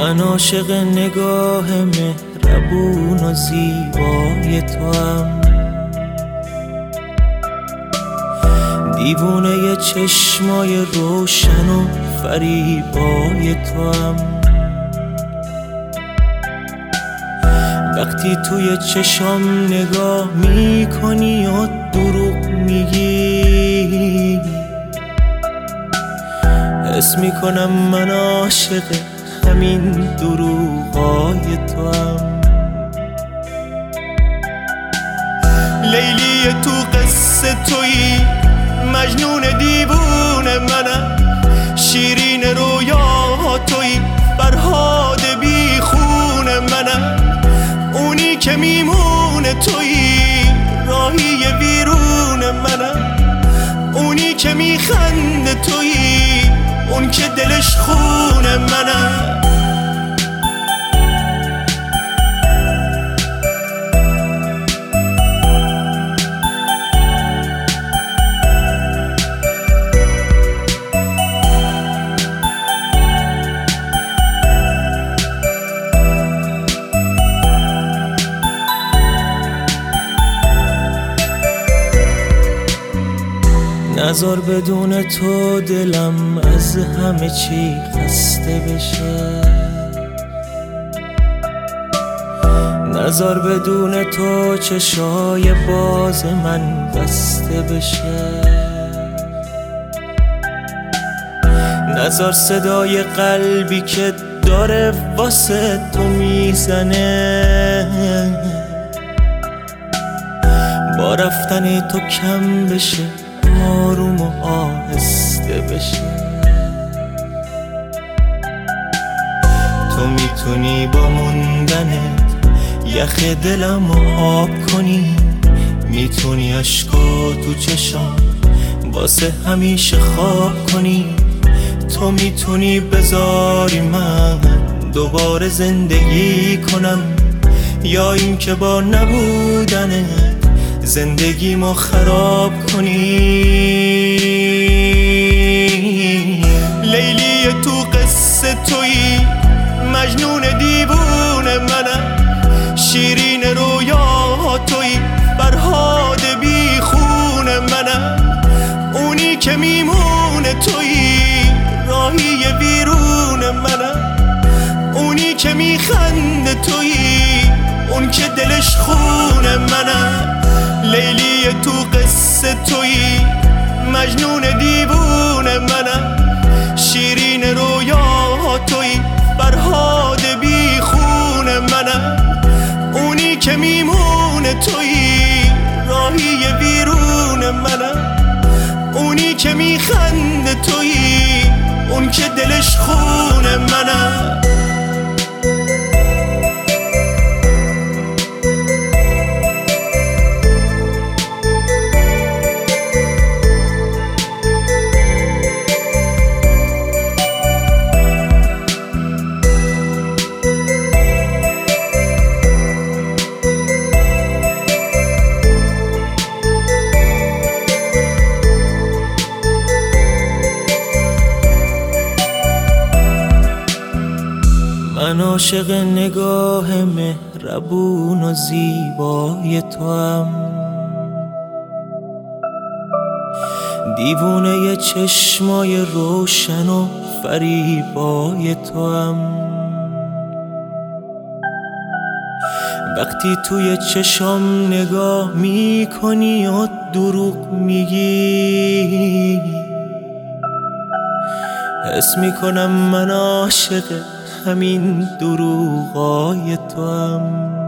من عاشق نگاه مهربون و زیبای توام، دیوونه چشمای روشن و فریبای توام. وقتی توی چشام نگاه میکنی و دروغ میگی، حس میکنم من عاشق همین دروغای توام. لیلی تو قصه تویی، مجنون دیوونه منم، شیرین رویا تویی، فرهاد بی خون منم، اونی که میمونه تویی، راهی ویرون منم، اونی که میخنده تویی، اون که دلش خون منم. نذار بدون تو دلم از همه چی خسته بشه، نذار بدون تو چشای باز من بسته بشه، نذار صدای قلبی که داره واسه تو میزنه با رفتن تو کم بشه، آروم و آهسته بشه. تو میتونی با موندنت یخ دلمو آب کنی، میتونی عشقا تو چشام واسه همیشه خواب کنی، تو میتونی بذاری من دوباره زندگی کنم، یا این که با نبودنت زندگیمو خراب کنی. لیلی تو قصه تویی، مجنون دیوونه منم، شیرین رویا تویی، فرهاد بی خون منم، اونی که میمونه تویی، راهی ویرون منم، اونی که میخنده تویی، اون که دلش خون منم. لیلی تو قصه تویی، مجنون دیوونه منم، شیرین رویا تویی، فرهاد بی خون منم، اونی که میمونه تویی، راهی ویرون منم، اونی که میخنده تویی، اون که دلش خون منم. من عاشق نگاه مهربون و زیبای توام، دیوونه چشمای روشن و فریبای توام. وقتی توی چشام نگاه میکنی و دروغ میگی، حس میکنم من عاشق همین دروغای توام.